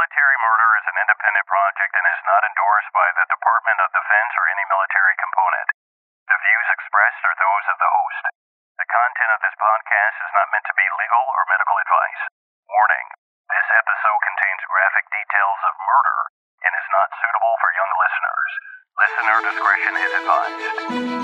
Military murder is an independent project and is not endorsed by the Department of Defense or any military component. The views expressed are those of the host. The content of this podcast is not meant to be legal or medical advice. Warning: this episode contains graphic details of murder and is not suitable for young listeners. Listener discretion is advised.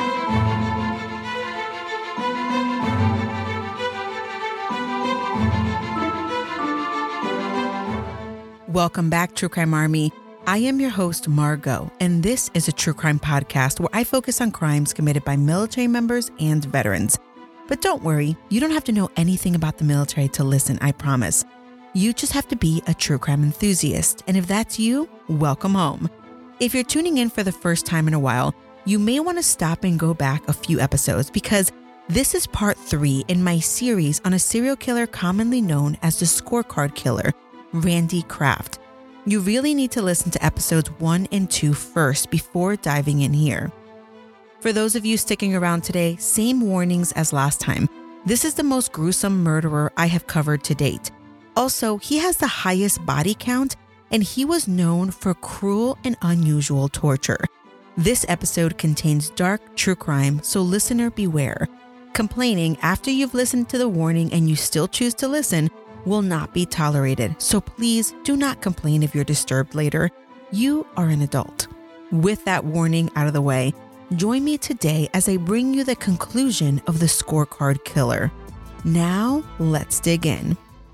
Welcome back, True Crime Army. I am your host, Margot, and this is a true crime podcast where I focus on crimes committed by military members and veterans. But don't worry, you don't have to know anything about the military to listen, I promise. You just have to be a true crime enthusiast, and if that's you, welcome home. If you're tuning in for the first time in a while, you may want to stop and go back a few episodes because this is part 3 in my series on a serial killer commonly known as the scorecard killer, Randy Kraft. You really need to listen to episodes 1 and 2 first before diving in here. For those of you sticking around today, same warnings as last time. This is the most gruesome murderer I have covered to date. Also, he has the highest body count, and he was known for cruel and unusual torture. This episode contains dark true crime, so listener beware. Complaining after you've listened to the warning and you still choose to listen will not be tolerated, so please do not complain if you're disturbed later. You are an adult. With that warning out of the way, join me today as I bring you the conclusion of the scorecard killer. Now, let's dig in.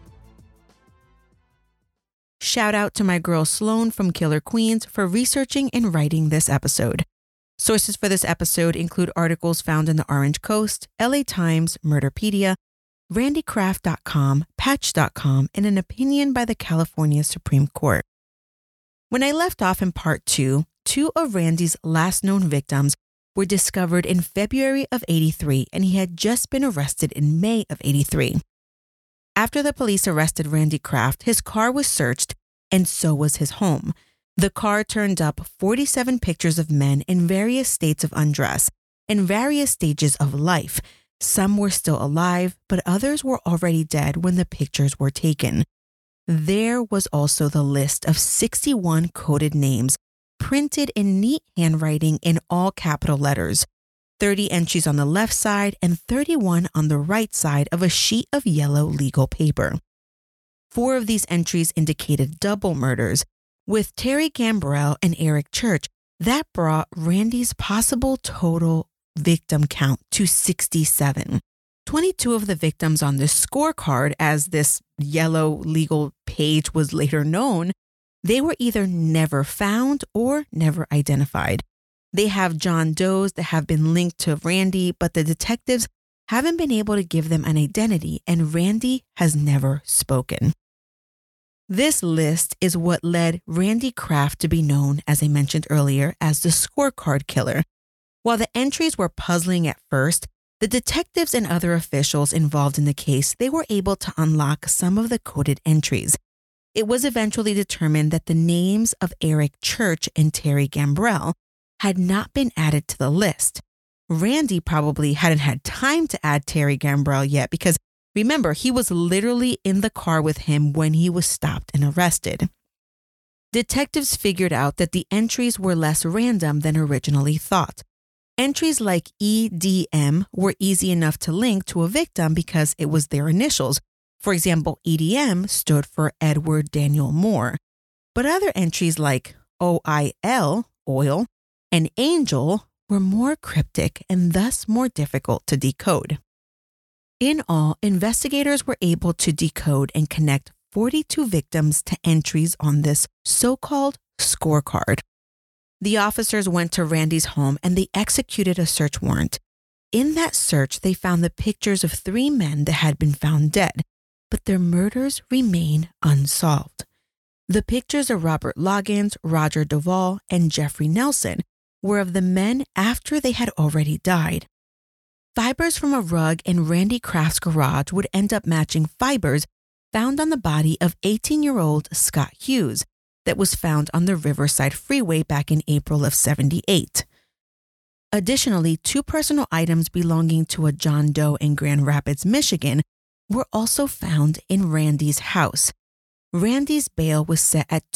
Shout out to my girl Sloan from Killer Queens for researching and writing this episode. Sources for this episode include articles found in the Orange Coast, LA Times, Murderpedia, randykraft.com, patch.com, and an opinion by the California Supreme Court. When I left off in part 2, 2 of Randy's last known victims were discovered in February of 83, and he had just been arrested in May of 83. After the police arrested Randy Kraft, his car was searched, and so was his home. The car turned up 47 pictures of men in various states of undress and various stages of life. Some were still alive, but others were already dead when the pictures were taken. There was also the list of 61 coded names, printed in neat handwriting in all capital letters, 30 entries on the left side and 31 on the right side of a sheet of yellow legal paper. 4 of these entries indicated double murders. With Terry Gambrell and Eric Church, that brought Randy's possible total victim count to 67. 22 of the victims on the scorecard, as this yellow legal page was later known, they were either never found or never identified. They have John Does that have been linked to Randy, but the detectives haven't been able to give them an identity, and Randy has never spoken. This list is what led Randy Kraft to be known, as I mentioned earlier, as the scorecard killer. While the entries were puzzling at first, the detectives and other officials involved in the case, they were able to unlock some of the coded entries. It was eventually determined that the names of Eric Church and Terry Gambrell had not been added to the list. Randy probably hadn't had time to add Terry Gambrell yet because, remember, he was literally in the car with him when he was stopped and arrested. Detectives figured out that the entries were less random than originally thought. Entries like EDM were easy enough to link to a victim because it was their initials. For example, EDM stood for Edward Daniel Moore. But other entries like OIL, oil, and Angel were more cryptic and thus more difficult to decode. In all, investigators were able to decode and connect 42 victims to entries on this so-called scorecard. The officers went to Randy's home and they executed a search warrant. In that search, they found the pictures of 3 men that had been found dead, but their murders remain unsolved. The pictures of Robert Loggins, Roger Duvall, and Jeffrey Nelson were of the men after they had already died. Fibers from a rug in Randy Kraft's garage would end up matching fibers found on the body of 18-year-old Scott Hughes that was found on the Riverside Freeway back in April of '78. Additionally, 2 personal items belonging to a John Doe in Grand Rapids, Michigan, were also found in Randy's house. Randy's bail was set at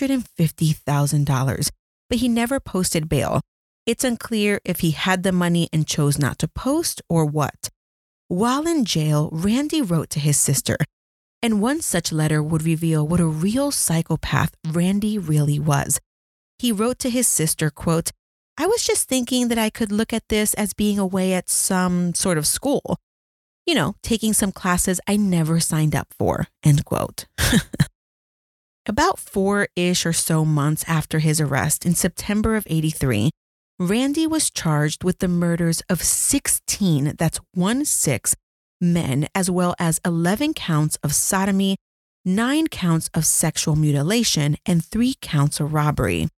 $250,000, but he never posted bail. It's unclear if he had the money and chose not to post or what. While in jail, Randy wrote to his sister, and one such letter would reveal what a real psychopath Randy really was. He wrote to his sister, quote, "I was just thinking that I could look at this as being away at some sort of school. You know, taking some classes I never signed up for," end quote. About 4-ish or so months after his arrest in September of '83, Randy was charged with the murders of 16, that's 16, men, as well as 11 counts of sodomy, 9 counts of sexual mutilation, and 3 counts of robbery.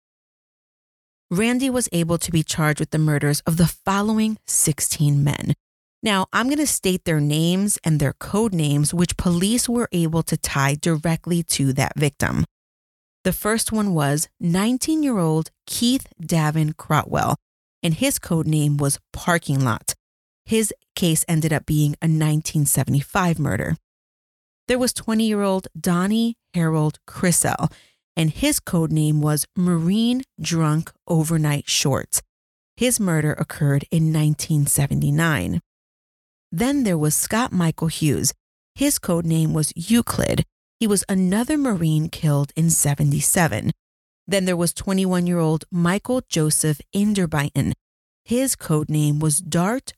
Randy was able to be charged with the murders of the following 16 men. Now, I'm going to state their names and their code names, which police were able to tie directly to that victim. The first one was 19-year-old Keith Davin Crotwell, and his code name was Parking Lot. His case ended up being a 1975 murder. There was 20-year-old Donnie Harold Crisell, and his code name was Marine Drunk Overnight Shorts. His murder occurred in 1979. Then there was Scott Michael Hughes. His code name was Euclid. He was another Marine killed in '77. Then there was 21-year-old Michael Joseph Inderbyton. His code name was Dart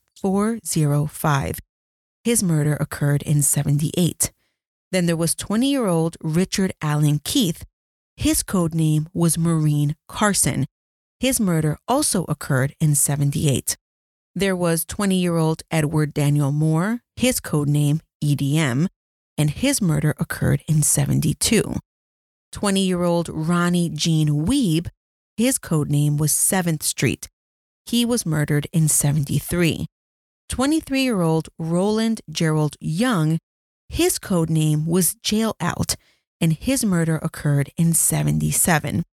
405. His murder occurred in '78. Then there was 20-year-old Richard Allen Keith. His code name was Marine Carson. His murder also occurred in '78. There was 20-year-old Edward Daniel Moore, his code name EDM, and his murder occurred in '72. 20-year-old Ronnie Jean Weeb, his code name was 7th Street. He was murdered in '73. 23-year-old Roland Gerald Young, his code name was Jail Out, and his murder occurred in '77.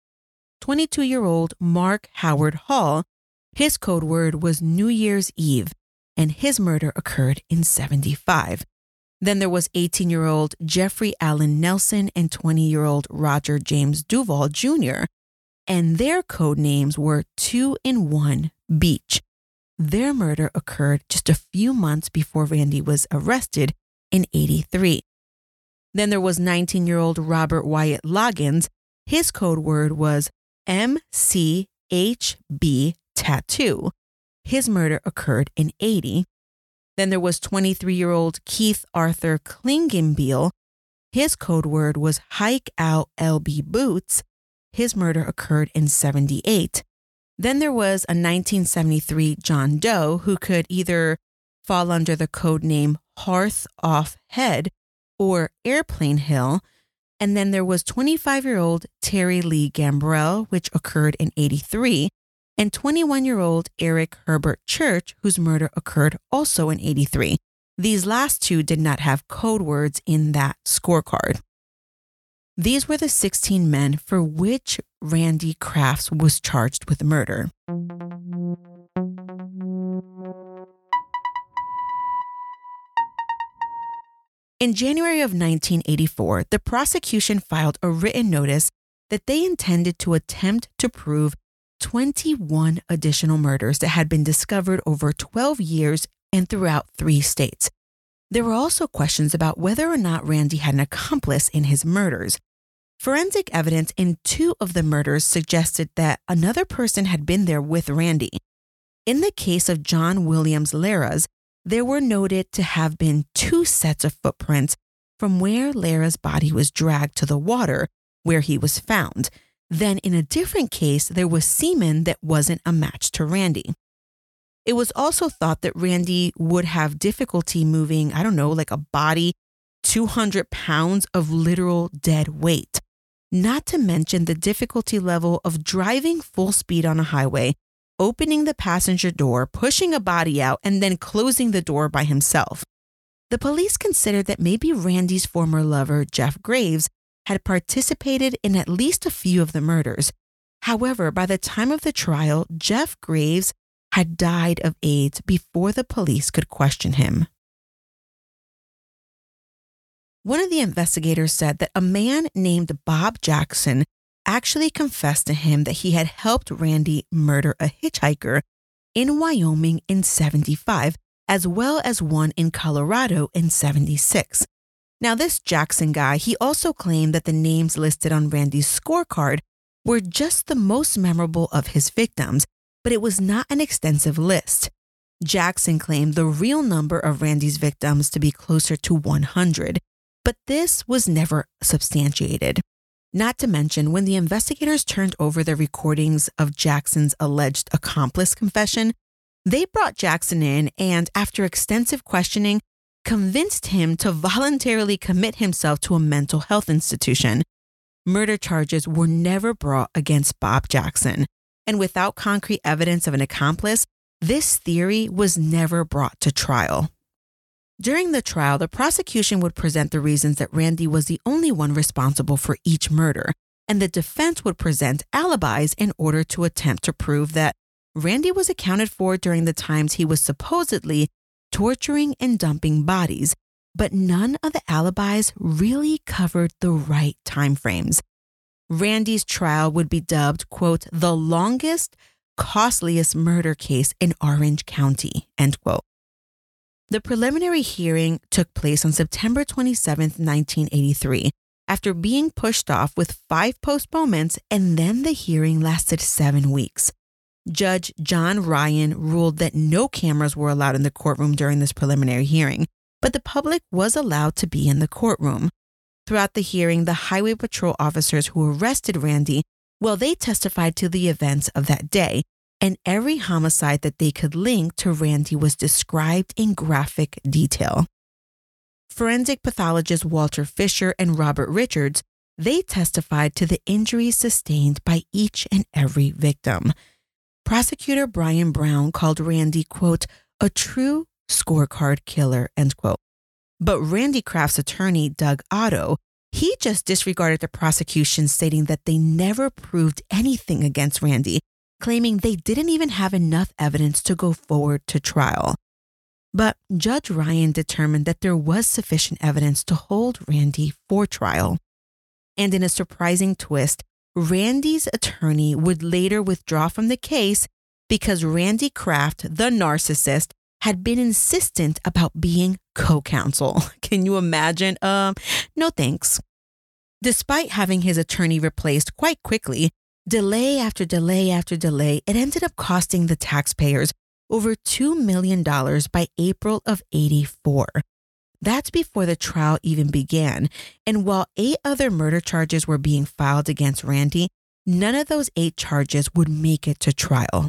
22-year-old Mark Howard Hall, his code word was New Year's Eve, and his murder occurred in '75. Then there was 18-year-old Jeffrey Allen Nelson and 20-year-old Roger James Duval Jr., and their code names were 2-in-1 Beach. Their murder occurred just a few months before Randy was arrested in '83. Then there was 19-year-old Robert Wyatt Loggins. His code word was MCHB Tattoo. His murder occurred in '80. Then there was 23-year-old Keith Arthur Klingenbiel. His code word was Hike Out LB Boots. His murder occurred in '78. Then there was a 1973 John Doe who could either fall under the code name Hearth Off Head or Airplane Hill. And then there was 25-year-old Terry Lee Gambrell, which occurred in '83. And 21-year-old Eric Herbert Church, whose murder occurred also in '83. These last two did not have code words in that scorecard. These were the 16 men for which Randy Crafts was charged with murder. In January of 1984, the prosecution filed a written notice that they intended to attempt to prove 21 additional murders that had been discovered over 12 years and throughout 3 states. There were also questions about whether or not Randy had an accomplice in his murders. Forensic evidence in 2 of the murders suggested that another person had been there with Randy. In the case of John Williams Lara's, there were noted to have been 2 sets of footprints from where Lara's body was dragged to the water where he was found. Then in a different case, there was semen that wasn't a match to Randy. It was also thought that Randy would have difficulty moving, like a body, 200 pounds of literal dead weight. Not to mention the difficulty level of driving full speed on a highway, opening the passenger door, pushing a body out, and then closing the door by himself. The police considered that maybe Randy's former lover, Jeff Graves, had participated in at least a few of the murders. However, by the time of the trial, Jeff Graves had died of AIDS before the police could question him. One of the investigators said that a man named Bob Jackson actually confessed to him that he had helped Randy murder a hitchhiker in Wyoming in 75, as well as one in Colorado in 76. Now, this Jackson guy, he also claimed that the names listed on Randy's scorecard were just the most memorable of his victims, but it was not an extensive list. Jackson claimed the real number of Randy's victims to be closer to 100, but this was never substantiated. Not to mention, when the investigators turned over the recordings of Jackson's alleged accomplice confession, they brought Jackson in and, after extensive questioning, convinced him to voluntarily commit himself to a mental health institution. Murder charges were never brought against Bob Jackson, and without concrete evidence of an accomplice, this theory was never brought to trial. During the trial, the prosecution would present the reasons that Randy was the only one responsible for each murder, and the defense would present alibis in order to attempt to prove that Randy was accounted for during the times he was supposedly torturing and dumping bodies, but none of the alibis really covered the right timeframes. Randy's trial would be dubbed, quote, the longest, costliest murder case in Orange County, end quote. The preliminary hearing took place on September 27, 1983, after being pushed off with 5 postponements, and then the hearing lasted 7 weeks. Judge John Ryan ruled that no cameras were allowed in the courtroom during this preliminary hearing, but the public was allowed to be in the courtroom. Throughout the hearing, the highway patrol officers who arrested Randy, well, they testified to the events of that day, and every homicide that they could link to Randy was described in graphic detail. Forensic pathologists Walter Fisher and Robert Richards, they testified to the injuries sustained by each and every victim. Prosecutor Brian Brown called Randy, quote, a true scorecard killer, end quote. But Randy Kraft's attorney, Doug Otto, he just disregarded the prosecution, stating that they never proved anything against Randy, claiming they didn't even have enough evidence to go forward to trial. But Judge Ryan determined that there was sufficient evidence to hold Randy for trial. And in a surprising twist, Randy's attorney would later withdraw from the case because Randy Kraft, the narcissist, had been insistent about being co-counsel. Can you imagine? No thanks. Despite having his attorney replaced quite quickly, delay after delay after delay, it ended up costing the taxpayers over $2 million by April of '84. That's before the trial even began, and while 8 other murder charges were being filed against Randy, none of those 8 charges would make it to trial.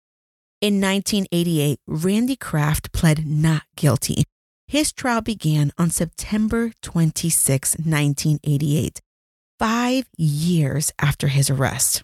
In 1988, Randy Kraft pled not guilty. His trial began on September 26, 1988, 5 years after his arrest.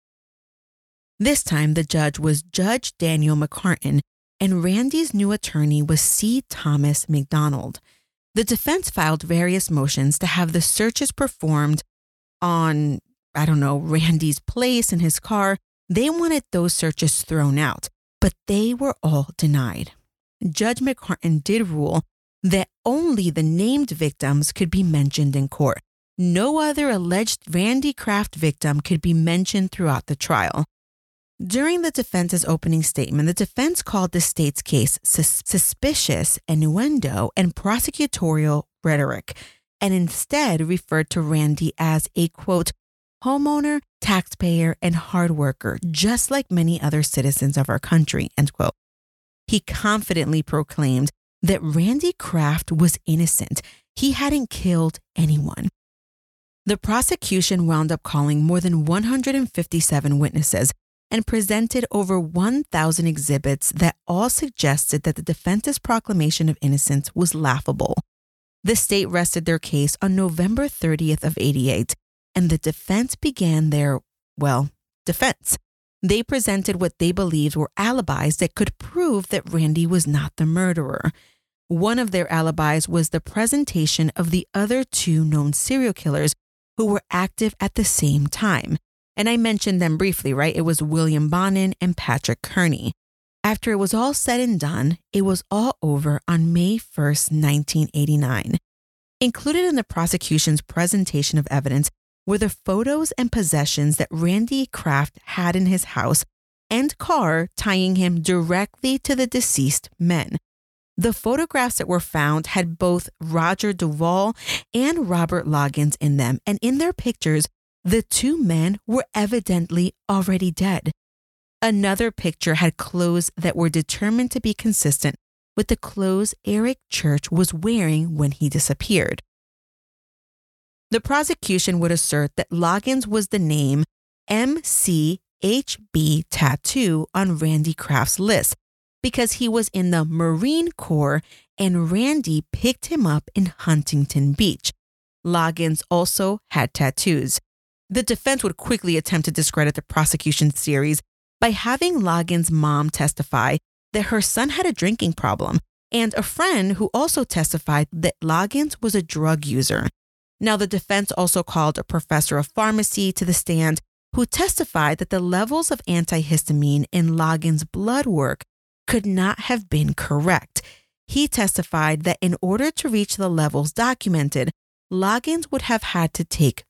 This time, the judge was Judge Daniel McCartan, and Randy's new attorney was C. Thomas McDonald. The defense filed various motions to have the searches performed on, Randy's place and his car. They wanted those searches thrown out, but they were all denied. Judge McCartan did rule that only the named victims could be mentioned in court. No other alleged Randy Kraft victim could be mentioned throughout the trial. During the defense's opening statement, the defense called the state's case suspicious innuendo and prosecutorial rhetoric, and instead referred to Randy as a, quote, homeowner, taxpayer, and hard worker, just like many other citizens of our country, end quote. He confidently proclaimed that Randy Kraft was innocent. He hadn't killed anyone. The prosecution wound up calling more than 157 witnesses and presented over 1,000 exhibits that all suggested that the defense's proclamation of innocence was laughable. The state rested their case on November 30th of '88, and the defense began their, defense. They presented what they believed were alibis that could prove that Randy was not the murderer. One of their alibis was the presentation of the other 2 known serial killers who were active at the same time. And I mentioned them briefly, right? It was William Bonin and Patrick Kearney. After it was all said and done, it was all over on May 1st, 1989. Included in the prosecution's presentation of evidence were the photos and possessions that Randy Kraft had in his house and car tying him directly to the deceased men. The photographs that were found had both Roger Duvall and Robert Loggins in them, and in their pictures, the two men were evidently already dead. Another picture had clothes that were determined to be consistent with the clothes Eric Church was wearing when he disappeared. The prosecution would assert that Loggins was the name MCHB tattoo on Randy Kraft's list because he was in the Marine Corps and Randy picked him up in Huntington Beach. Loggins also had tattoos. The defense would quickly attempt to discredit the prosecution's theories by having Loggins' mom testify that her son had a drinking problem, and a friend who also testified that Loggins was a drug user. Now, the defense also called a professor of pharmacy to the stand who testified that the levels of antihistamine in Loggins' blood work could not have been correct. He testified that in order to reach the levels documented, Loggins would have had to take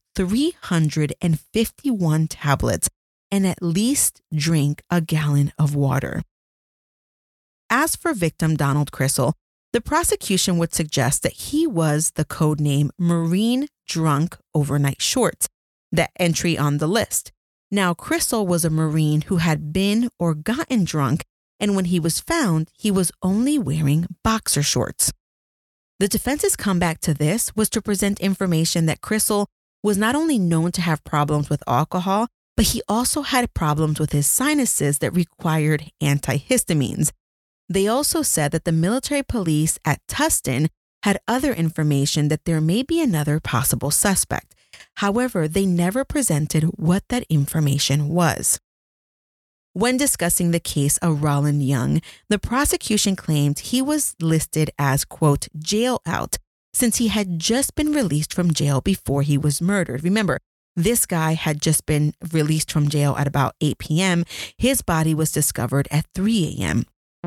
351 tablets and at least drink a gallon of water. As for victim Donald Crissell, the prosecution would suggest that he was the codename Marine Drunk Overnight Shorts, that entry on the list. Now, Crissell was a Marine who had been or gotten drunk, and when he was found, he was only wearing boxer shorts. The defense's comeback to this was to present information that Crissell was not only known to have problems with alcohol, but he also had problems with his sinuses that required antihistamines. They also said that the military police at Tustin had other information that there may be another possible suspect. However, they never presented what that information was. When discussing the case of Roland Young, the prosecution claimed he was listed as, quote, jail out, since he had just been released from jail before he was murdered. Remember, this guy had just been released from jail at about 8 p.m. His body was discovered at 3 a.m.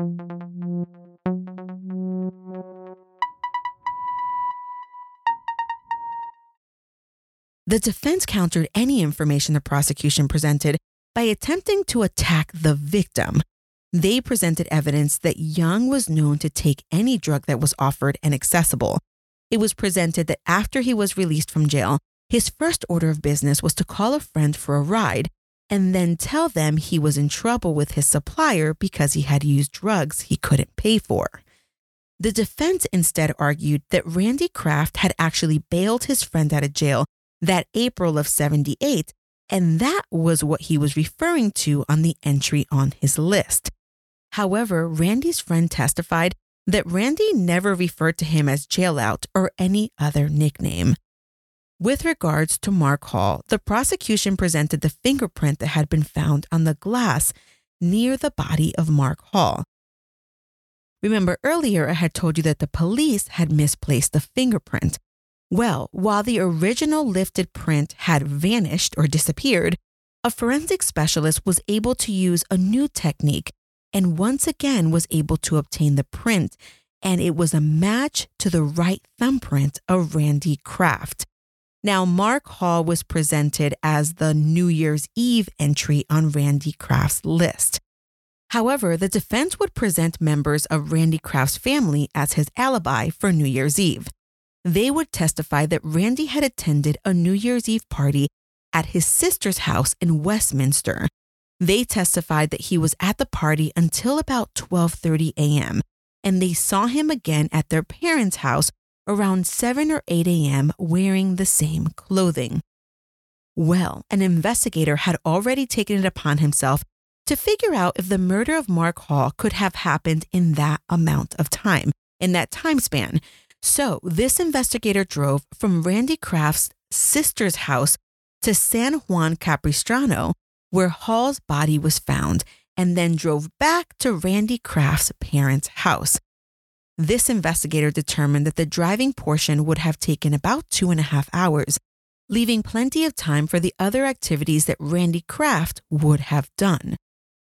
The defense countered any information the prosecution presented by attempting to attack the victim. They presented evidence that Young was known to take any drug that was offered and accessible. It was presented that after he was released from jail, his first order of business was to call a friend for a ride and then tell them he was in trouble with his supplier because he had used drugs he couldn't pay for. The defense instead argued that Randy Kraft had actually bailed his friend out of jail that April of '78, and that was what he was referring to on the entry on his list. However, Randy's friend testified that Randy never referred to him as Jailout or any other nickname. With regards to Mark Hall, the prosecution presented the fingerprint that had been found on the glass near the body of Mark Hall. Remember earlier I had told you that the police had misplaced the fingerprint. Well, while the original lifted print had vanished or disappeared, a forensic specialist was able to use a new technique and once again was able to obtain the print, and it was a match to the right thumbprint of Randy Kraft. Now, Mark Hall was presented as the New Year's Eve entry on Randy Kraft's list. However, the defense would present members of Randy Kraft's family as his alibi for New Year's Eve. They would testify that Randy had attended a New Year's Eve party at his sister's house in Westminster. They testified that he was at the party until about 12:30 a.m., and they saw him again at their parents' house around 7 or 8 a.m. wearing the same clothing. Well, an investigator had already taken it upon himself to figure out if the murder of Mark Hall could have happened in that amount of time, in that time span. So this investigator drove from Randy Kraft's sister's house to San Juan Capistrano, where Hall's body was found, and then drove back to Randy Kraft's parents' house. This investigator determined that the driving portion would have taken about 2.5 hours, leaving plenty of time for the other activities that Randy Kraft would have done.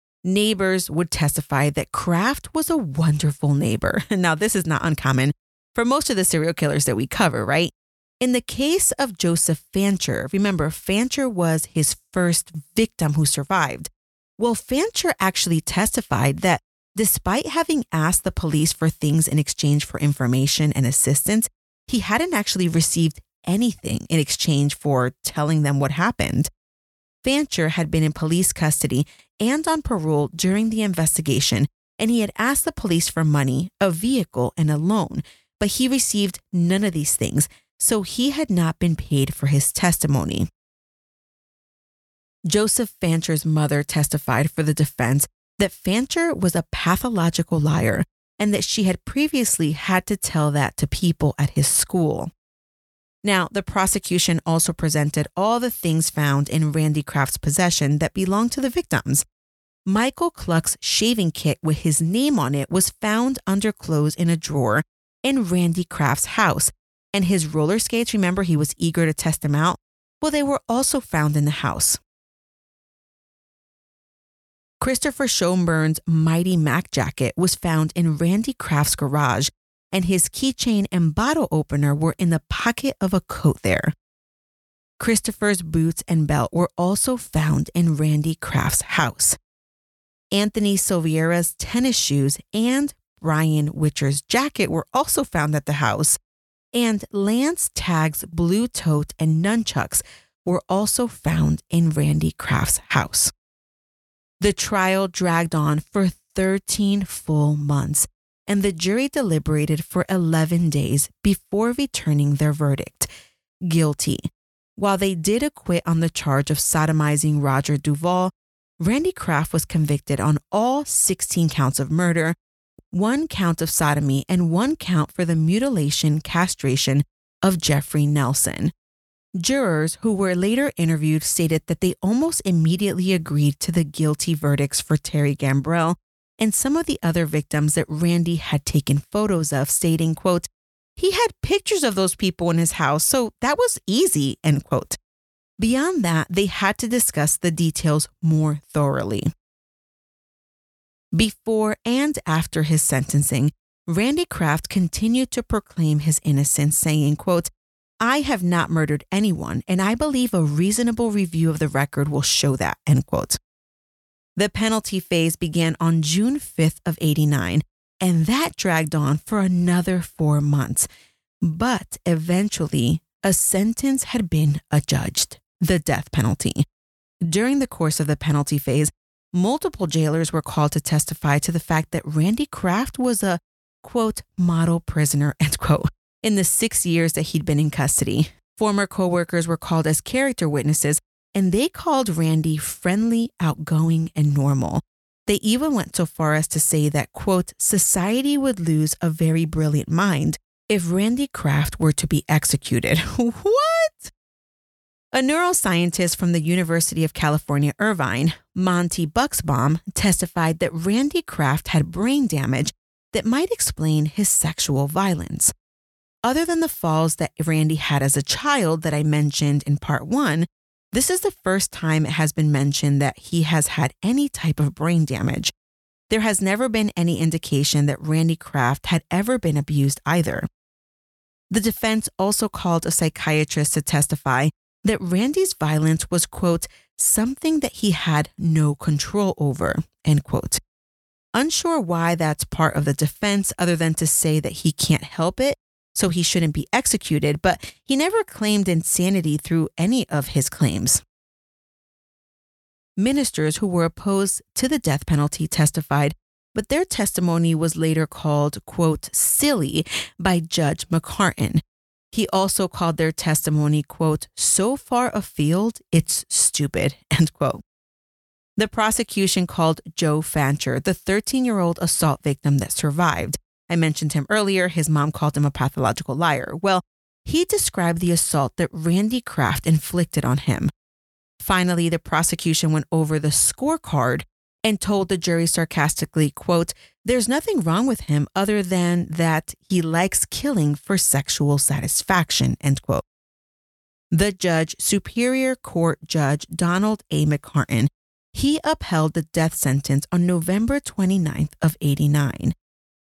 Neighbors would testify that Kraft was a wonderful neighbor. Now, this is not uncommon. for most of the serial killers that we cover, right? In the case of Joseph Fancher, remember, Fancher was his first victim who survived. Well, Fancher actually testified that despite having asked the police for things in exchange for information and assistance, he hadn't actually received anything in exchange for telling them what happened. Fancher had been in police custody and on parole during the investigation, and he had asked the police for money, a vehicle, and a loan, but he received none of these things, so he had not been paid for his testimony. Joseph Fancher's mother testified for the defense that Fancher was a pathological liar and that she had previously had to tell that to people at his school. Now, the prosecution also presented all the things found in Randy Kraft's possession that belonged to the victims. Michael Cluck's shaving kit with his name on it was found under clothes in a drawer in Randy Kraft's house, and his roller skates, remember, he was eager to test them out? Well, they were also found in the house. Christopher Schonburn's Mighty Mac jacket was found in Randy Kraft's garage, and his keychain and bottle opener were in the pocket of a coat there. Christopher's boots and belt were also found in Randy Kraft's house. Anthony Silveira's tennis shoes and Brian Witcher's jacket were also found at the house, and Lance Tagg's blue tote and nunchucks were also found in Randy Kraft's house. The trial dragged on for 13 full months, and the jury deliberated for 11 days before returning their verdict, guilty. While they did acquit on the charge of sodomizing Roger Duvall, Randy Kraft was convicted on all 16 counts of murder, 1 count of sodomy, and 1 count for the mutilation, castration of Jeffrey Nelson. Jurors who were later interviewed stated that they almost immediately agreed to the guilty verdicts for Terry Gambrell and some of the other victims that Randy had taken photos of, stating, quote, "He had pictures of those people in his house, so that was easy," end quote. Beyond that, they had to discuss the details more thoroughly. Before and after his sentencing, Randy Kraft continued to proclaim his innocence, saying, quote, "I have not murdered anyone, and I believe a reasonable review of the record will show that," end quote. The penalty phase began on June 5th of 89, and that dragged on for another 4 months. But eventually, a sentence had been adjudged, the death penalty. During the course of the penalty phase, multiple jailers were called to testify to the fact that Randy Kraft was a, quote, "model prisoner," end quote, in the 6 years that he'd been in custody. Former coworkers were called as character witnesses, and they called Randy friendly, outgoing, and normal. They even went so far as to say that, quote, "society would lose a very brilliant mind if Randy Kraft were to be executed." What? A neuroscientist from the University of California, Irvine, Monty Buxbaum, testified that Randy Kraft had brain damage that might explain his sexual violence. Other than the falls that Randy had as a child that I mentioned in part 1, this is the first time it has been mentioned that he has had any type of brain damage. There has never been any indication that Randy Kraft had ever been abused either. The defense also called a psychiatrist to testify that Randy's violence was, quote, "something that he had no control over," end quote. Unsure why that's part of the defense other than to say that he can't help it, so he shouldn't be executed, but he never claimed insanity through any of his claims. Ministers who were opposed to the death penalty testified, but their testimony was later called, quote, "silly" by Judge McCartan. He also called their testimony, quote, "so far afield, it's stupid," end quote. The prosecution called Joe Fancher, the 13-year-old assault victim that survived. I mentioned him earlier. His mom called him a pathological liar. Well, he described the assault that Randy Kraft inflicted on him. Finally, the prosecution went over the scorecard and told the jury sarcastically, quote, "there's nothing wrong with him other than that he likes killing for sexual satisfaction," end quote. The judge, Superior Court Judge Donald A. McCartan, he upheld the death sentence on November 29th of 89.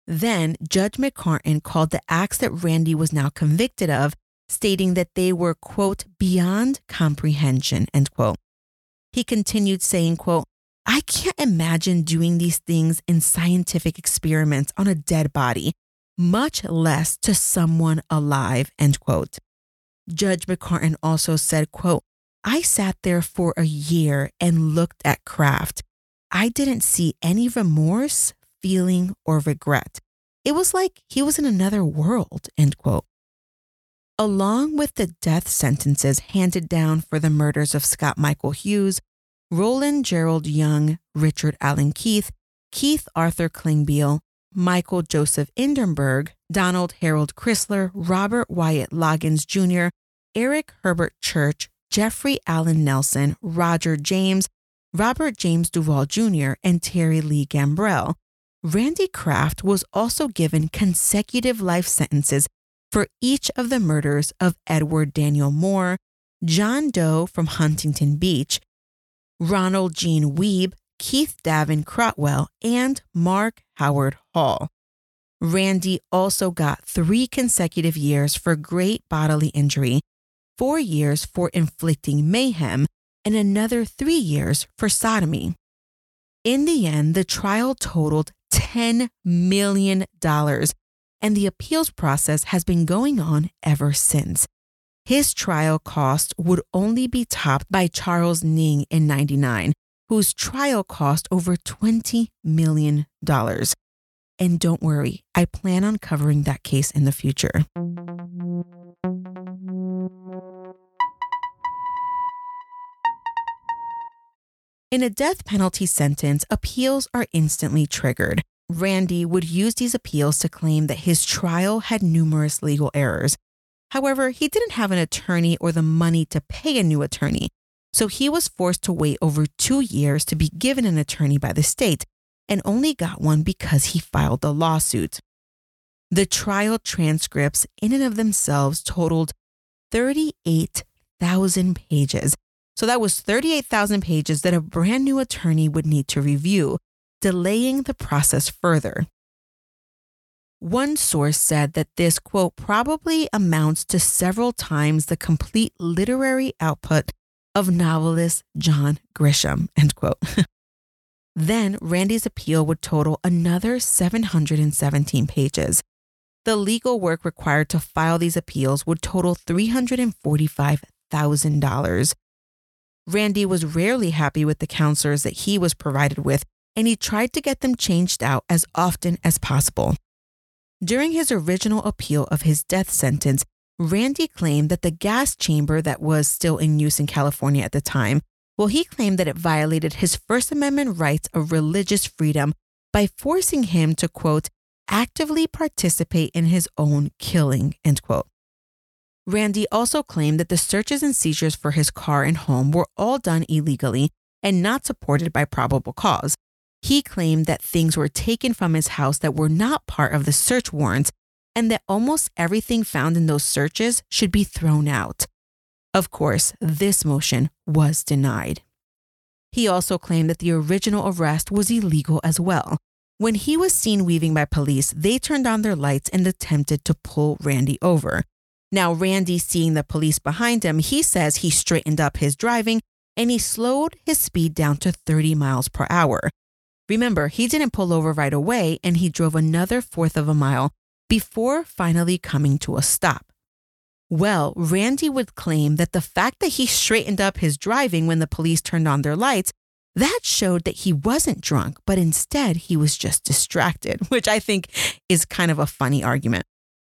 Then Judge McCartin called the acts that Randy was now convicted of, stating that they were, quote, beyond comprehension, end quote. He continued saying, quote, I can't imagine doing these things in scientific experiments on a dead body, much less to someone alive, end quote. Judge McCartin also said, quote, I sat there for a year and looked at Kraft. I didn't see any remorse, feeling, or regret. It was like he was in another world, end quote. Along with the death sentences handed down for the murders of Scott Michael Hughes, Roland Gerald Young, Richard Allen Keith, Keith Arthur Klingbeil, Michael Joseph Indenburg, Donald Harold Chrysler, Robert Wyatt Loggins Jr., Eric Herbert Church, Jeffrey Allen Nelson, Roger James, Robert James Duvall Jr., and Terry Lee Gambrell. Randy Kraft was also given consecutive life sentences for each of the murders of Edward Daniel Moore, John Doe from Huntington Beach, Ronald Gene Weeb, Keith Davin Crotwell, and Mark Howard Hall. Randy also got 3 consecutive years for great bodily injury, 4 years for inflicting mayhem, and another 3 years for sodomy. In the end, the trial totaled $10 million, and the appeals process has been going on ever since. His trial cost would only be topped by Charles Ning in '99, whose trial cost over $20 million. And don't worry, I plan on covering that case in the future. In a death penalty sentence, appeals are instantly triggered. Randy would use these appeals to claim that his trial had numerous legal errors. However, he didn't have an attorney or the money to pay a new attorney, so he was forced to wait over 2 years to be given an attorney by the state, and only got one because he filed the lawsuit. The trial transcripts in and of themselves totaled 38,000 pages. So that was 38,000 pages that a brand new attorney would need to review, delaying the process further. One source said that this, quote, probably amounts to several times the complete literary output of novelist John Grisham, end quote. Then Randy's appeal would total another 717 pages. The legal work required to file these appeals would total $345,000. Randy was rarely happy with the counselors that he was provided with, and he tried to get them changed out as often as possible. During his original appeal of his death sentence, Randy claimed that the gas chamber that was still in use in California at the time, he claimed that it violated his First Amendment rights of religious freedom by forcing him to, quote, actively participate in his own killing, end quote. Randy also claimed that the searches and seizures for his car and home were all done illegally and not supported by probable cause. He claimed that things were taken from his house that were not part of the search warrants, and that almost everything found in those searches should be thrown out. Of course, this motion was denied. He also claimed that the original arrest was illegal as well. When he was seen leaving by police, they turned on their lights and attempted to pull Randy over. Now, Randy, seeing the police behind him, he says he straightened up his driving and he slowed his speed down to 30 miles per hour. Remember, he didn't pull over right away, and he drove another 1/4 of a mile before finally coming to a stop. Well, Randy would claim that the fact that he straightened up his driving when the police turned on their lights, that showed that he wasn't drunk, but instead he was just distracted, which I think is kind of a funny argument.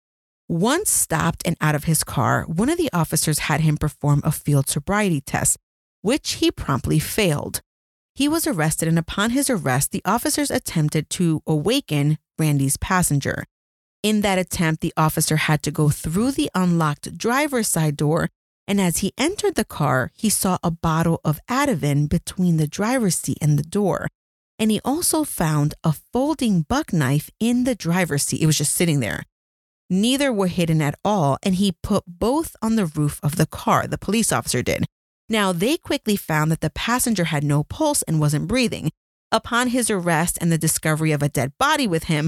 Once stopped and out of his car, one of the officers had him perform a field sobriety test, which he promptly failed. He was arrested, and upon his arrest, the officers attempted to awaken Randy's passenger. In that attempt, the officer had to go through the unlocked driver's side door, and as he entered the car, he saw a bottle of Ativan between the driver's seat and the door. And he also found a folding buck knife in the driver's seat. It was just sitting there. Neither were hidden at all, and he put both on the roof of the car, the police officer did. Now, they quickly found that the passenger had no pulse and wasn't breathing. Upon his arrest and the discovery of a dead body with him,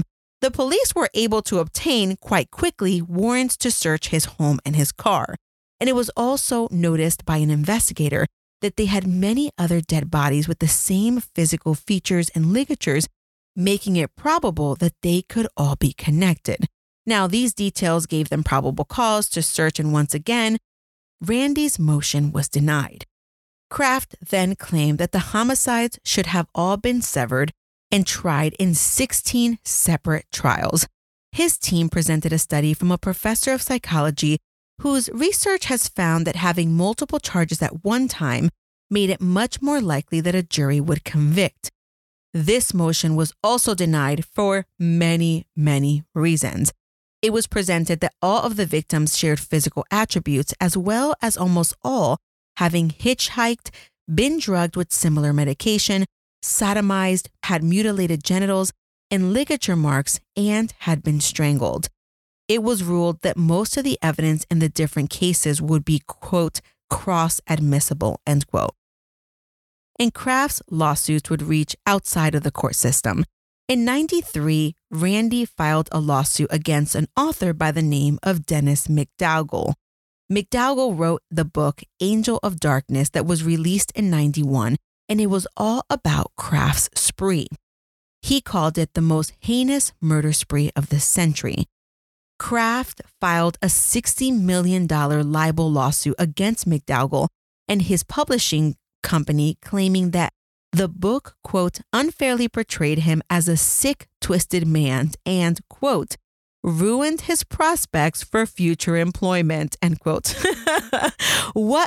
the police were able to obtain quite quickly warrants to search his home and his car. And it was also noticed by an investigator that they had many other dead bodies with the same physical features and ligatures, making it probable that they could all be connected. Now, these details gave them probable cause to search, and once again, Randy's motion was denied. Kraft then claimed that the homicides should have all been severed and tried in 16 separate trials. His team presented a study from a professor of psychology whose research has found that having multiple charges at one time made it much more likely that a jury would convict. This motion was also denied for many, many reasons. It was presented that all of the victims shared physical attributes, as well as almost all having hitchhiked, been drugged with similar medication, sodomized, had mutilated genitals and ligature marks, and had been strangled. It was ruled that most of the evidence in the different cases would be, quote, cross-admissible, end quote. And Kraft's lawsuits would reach outside of the court system. In 1993, Randy filed a lawsuit against an author by the name of Dennis McDougall. McDougall wrote the book Angel of Darkness that was released in 1991, and it was all about Kraft's spree. He called it the most heinous murder spree of the century. Kraft filed a $60 million libel lawsuit against McDougall and his publishing company, claiming that the book, quote, unfairly portrayed him as a sick, twisted man and, quote, ruined his prospects for future employment, end quote. What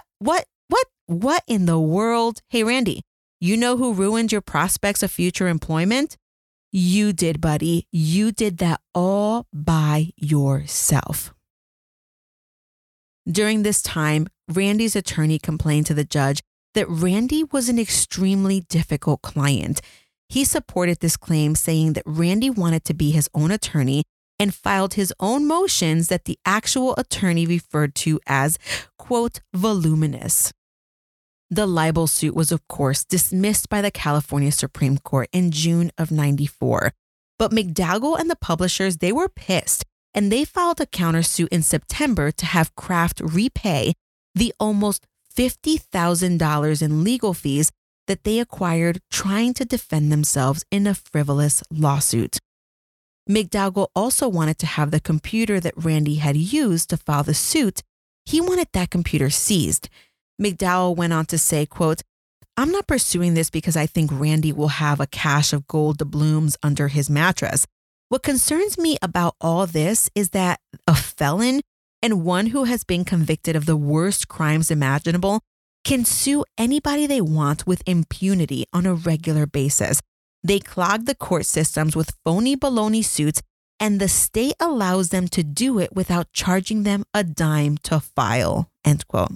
in the world? Hey, Randy, you know who ruined your prospects of future employment? You did, buddy. You did that all by yourself. During this time, Randy's attorney complained to the judge that Randy was an extremely difficult client. He supported this claim, saying that Randy wanted to be his own attorney and filed his own motions that the actual attorney referred to as, quote, voluminous. The libel suit was, of course, dismissed by the California Supreme Court in June of 1994. But McDougall and the publishers, they were pissed, and they filed a countersuit in September to have Kraft repay the almost $50,000 in legal fees that they acquired trying to defend themselves in a frivolous lawsuit. McDougall also wanted to have the computer that Randy had used to file the suit. He wanted that computer seized. McDougall went on to say, quote, I'm not pursuing this because I think Randy will have a cache of gold doubloons under his mattress. What concerns me about all this is that a felon and one who has been convicted of the worst crimes imaginable can sue anybody they want with impunity on a regular basis. They clog the court systems with phony baloney suits, and the state allows them to do it without charging them a dime to file, end quote.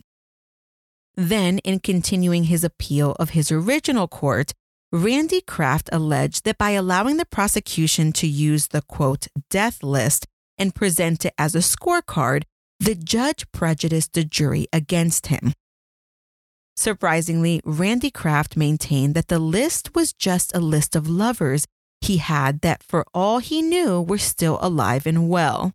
Then, in continuing his appeal of his original court, Randy Kraft alleged that by allowing the prosecution to use the, quote, death list and present it as a scorecard, the judge prejudiced the jury against him. Surprisingly, Randy Kraft maintained that the list was just a list of lovers he had that, for all he knew, were still alive and well.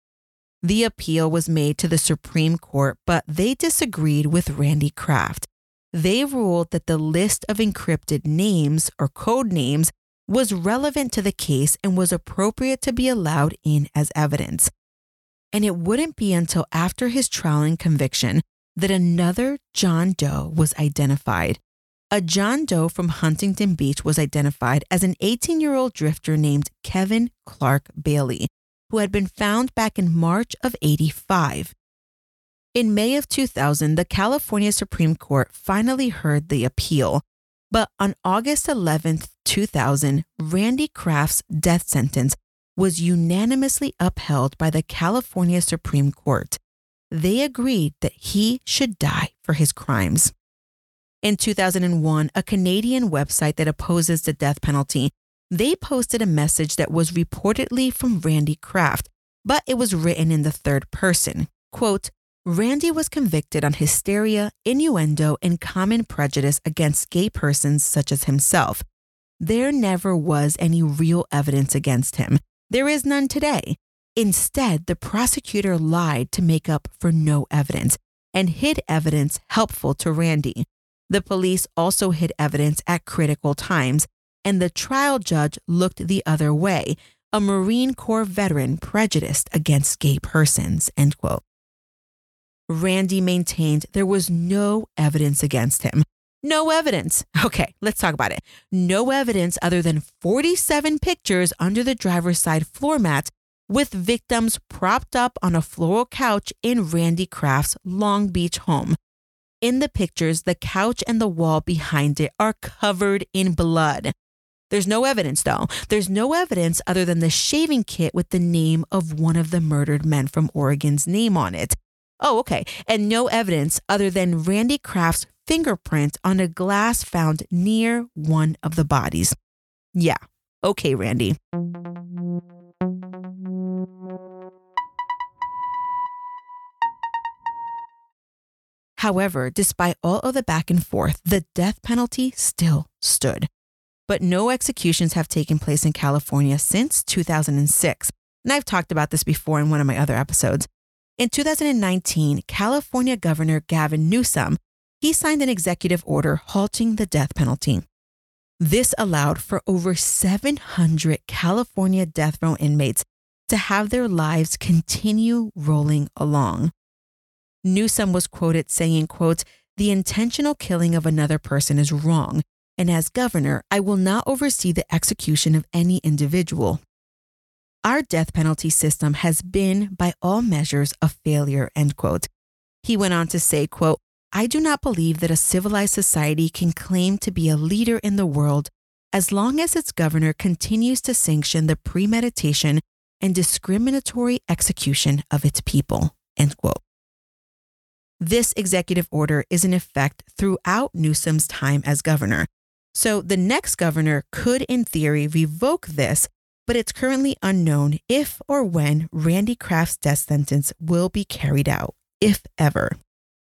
The appeal was made to the Supreme Court, but they disagreed with Randy Kraft. They ruled that the list of encrypted names or code names was relevant to the case and was appropriate to be allowed in as evidence. And it wouldn't be until after his trial and conviction that another John Doe was identified. A John Doe from Huntington Beach was identified as an 18-year-old drifter named Kevin Clark Bailey, who had been found back in March of '85. In May of 2000, the California Supreme Court finally heard the appeal, but on August 11, 2000, Randy Kraft's death sentence was unanimously upheld by the California Supreme Court. They agreed that he should die for his crimes. In 2001, a Canadian website that opposes the death penalty, they posted a message that was reportedly from Randy Kraft, but it was written in the third person. Quote, Randy was convicted on hysteria, innuendo, and common prejudice against gay persons such as himself. There never was any real evidence against him. There is none today. Instead, the prosecutor lied to make up for no evidence and hid evidence helpful to Randy. The police also hid evidence at critical times, and the trial judge looked the other way, a Marine Corps veteran prejudiced against gay persons, end quote. Randy maintained there was no evidence against him. No evidence. Okay, let's talk about it. No evidence other than 47 pictures under the driver's side floor mat with victims propped up on a floral couch in Randy Kraft's Long Beach home. In the pictures, the couch and the wall behind it are covered in blood. There's no evidence, though. There's no evidence other than the shaving kit with the name of one of the murdered men from Oregon's name on it. Oh, okay. And no evidence other than Randy Kraft's fingerprint on a glass found near one of the bodies. Yeah. Okay, Randy. However, despite all of the back and forth, the death penalty still stood. But no executions have taken place in California since 2006. And I've talked about this before in one of my other episodes. In 2019, California Governor Gavin Newsom, he signed an executive order halting the death penalty. This allowed for over 700 California death row inmates to have their lives continue rolling along. Newsom was quoted saying, quote, "The intentional killing of another person is wrong, and as governor, I will not oversee the execution of any individual. Our death penalty system has been, by all measures, a failure," end quote. He went on to say, quote, "I do not believe that a civilized society can claim to be a leader in the world as long as its governor continues to sanction the premeditation and discriminatory execution of its people," end quote. This executive order is in effect throughout Newsom's time as governor. So the next governor could, in theory, revoke this, but it's currently unknown if or when Randy Kraft's death sentence will be carried out, if ever.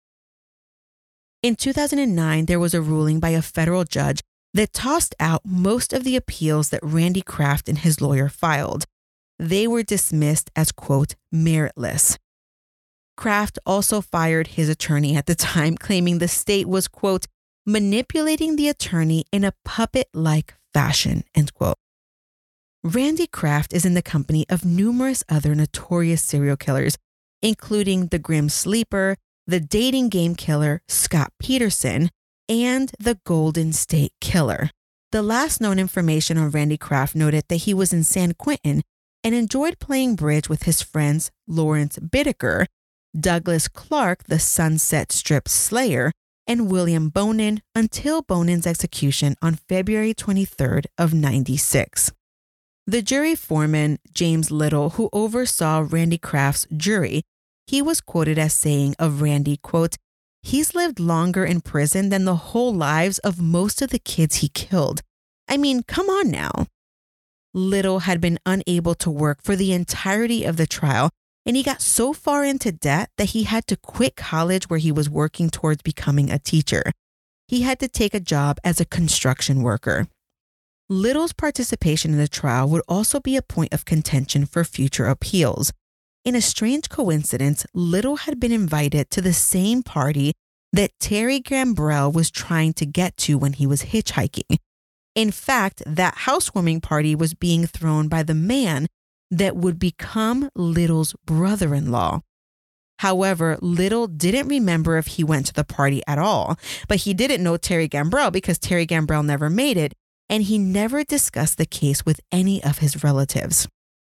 In 2009, there was a ruling by a federal judge that tossed out most of the appeals that Randy Kraft and his lawyer filed. They were dismissed as, quote, meritless. Kraft also fired his attorney at the time, claiming the state was, quote, manipulating the attorney in a puppet-like fashion, end quote. Randy Kraft is in the company of numerous other notorious serial killers, including the Grim Sleeper, the dating game killer Scott Peterson, and the Golden State Killer. The last known information on Randy Kraft noted that he was in San Quentin and enjoyed playing bridge with his friends Lawrence Bittaker, Douglas Clark, the Sunset Strip Slayer, and William Bonin until Bonin's execution on February 23rd of 96. The jury foreman, James Little, who oversaw Randy Kraft's jury, he was quoted as saying of Randy, quote, "He's lived longer in prison than the whole lives of most of the kids he killed. I mean, come on now." Little had been unable to work for the entirety of the trial, and he got so far into debt that he had to quit college where he was working towards becoming a teacher. He had to take a job as a construction worker. Little's participation in the trial would also be a point of contention for future appeals. In a strange coincidence, Little had been invited to the same party that Terry Gambrell was trying to get to when he was hitchhiking. In fact, that housewarming party was being thrown by the man that would become Little's brother-in-law. However, Little didn't remember if he went to the party at all, but he didn't know Terry Gambrell because Terry Gambrell never made it, and he never discussed the case with any of his relatives.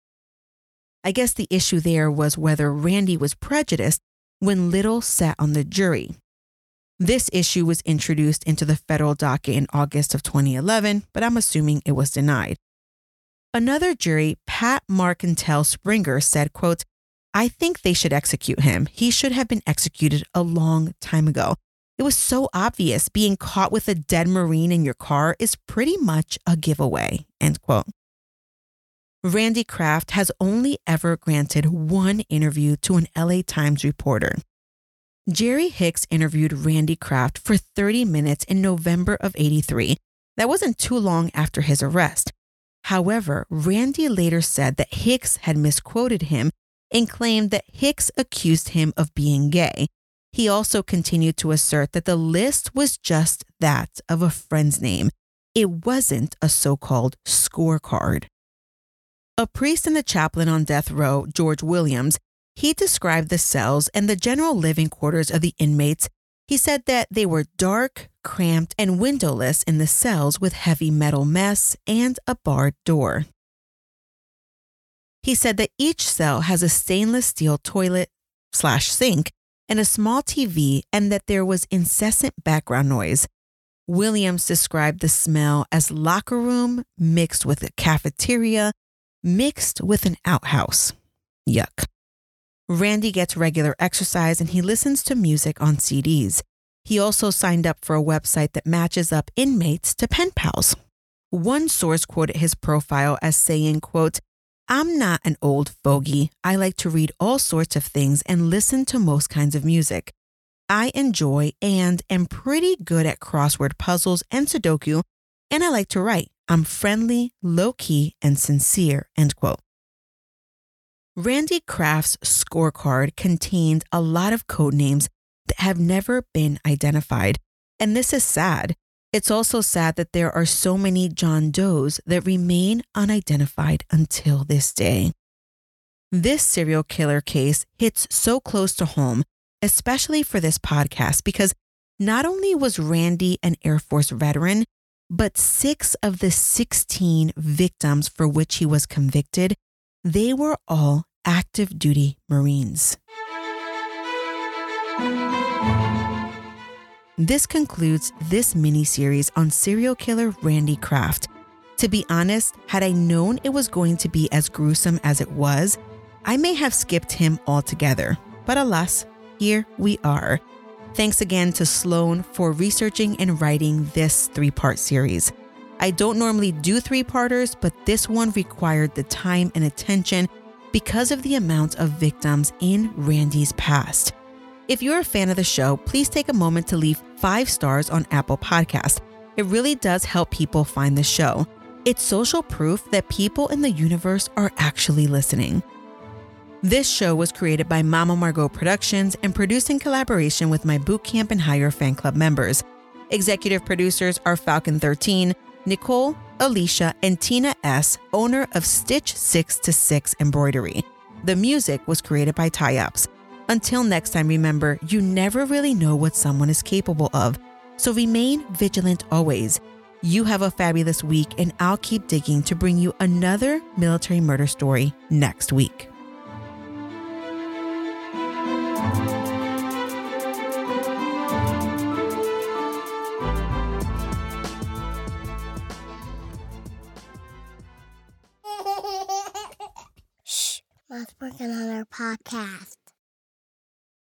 I guess the issue there was whether Randy was prejudiced when Little sat on the jury. This issue was introduced into the federal docket in August of 2011, but I'm assuming it was denied. Another jury, Pat Marcantel Springer, said, quote, "I think they should execute him. He should have been executed a long time ago. It was so obvious. Being caught with a dead Marine in your car is pretty much a giveaway," end quote. Randy Kraft has only ever granted one interview to an LA Times reporter. Jerry Hicks interviewed Randy Kraft for 30 minutes in November of '83. That wasn't too long after his arrest. However, Randy later said that Hicks had misquoted him and claimed that Hicks accused him of being gay. He also continued to assert that the list was just that of a friend's name. It wasn't a so-called scorecard. A priest and the chaplain on death row, George Williams, he described the cells and the general living quarters of the inmates. He said that they were dark, cramped, and windowless in the cells with heavy metal mess and a barred door. He said that each cell has a stainless steel toilet/sink and a small TV, and that there was incessant background noise. Williams described the smell as locker room mixed with a cafeteria, mixed with an outhouse. Yuck. Randy gets regular exercise and he listens to music on CDs. He also signed up for a website that matches up inmates to pen pals. One source quoted his profile as saying, quote, "I'm not an old fogey. I like to read all sorts of things and listen to most kinds of music. I enjoy and am pretty good at crossword puzzles and Sudoku, and I like to write. I'm friendly, low-key, and sincere," end quote. Randy Kraft's scorecard contained a lot of code names that have never been identified, and this is sad. It's also sad that there are so many John Does that remain unidentified until this day. This serial killer case hits so close to home, especially for this podcast, because not only was Randy an Air Force veteran, but 6 of the 16 victims for which he was convicted, they were all active duty Marines. This concludes this mini-series on serial killer Randy Kraft. To be honest, had I known it was going to be as gruesome as it was, I may have skipped him altogether. But alas, here we are. Thanks again to Sloan for researching and writing this 3-part series. I don't normally do 3-parters, but this one required the time and attention because of the amount of victims in Randy's past. If you're a fan of the show, please take a moment to leave 5 stars on Apple Podcasts. It really does help people find the show. It's social proof that people in the universe are actually listening. This show was created by Mama Margot Productions and produced in collaboration with my Bootcamp and Higher fan club members. Executive producers are Falcon 13, Nicole, Alicia, and Tina S., owner of Stitch 6 to 6 Embroidery. The music was created by Tie-Ups. Until next time, remember, you never really know what someone is capable of, so remain vigilant always. You have a fabulous week, and I'll keep digging to bring you another military murder story next week. Shh, Mom's working on our podcast.